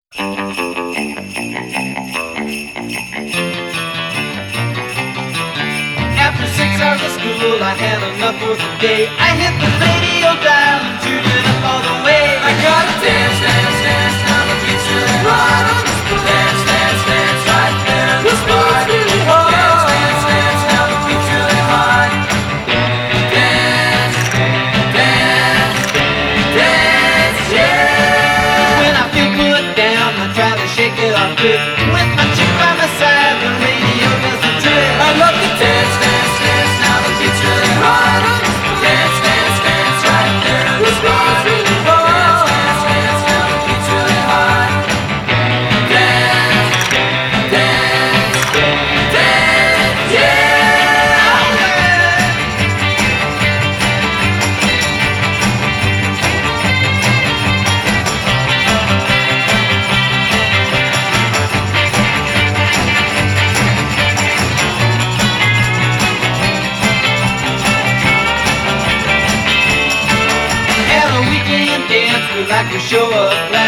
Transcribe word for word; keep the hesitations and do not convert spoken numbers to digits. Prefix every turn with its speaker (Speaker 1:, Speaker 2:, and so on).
Speaker 1: After six hours of school, I had enough for the day. I hit the radio dial and tuned it up all the way. I gotta dance, dance, dance, now the beat's really hard. Dance, dance, dance, right there in the spot. Really hard. Dance, dance, dance, now the beat's really hard. Dance, dance, dance, yeah. When I feel put down, I try to shake it off good. With my chick by my side, the radio does the trick. I love to dance, dance, dance, now the beat's really hard. Dance, dance, dance, right there in the spot. Really hard. Dance, dance, dance, now the beat's really hard. Dance, dance, dance, yeah. At a weekend dance, we like to show up.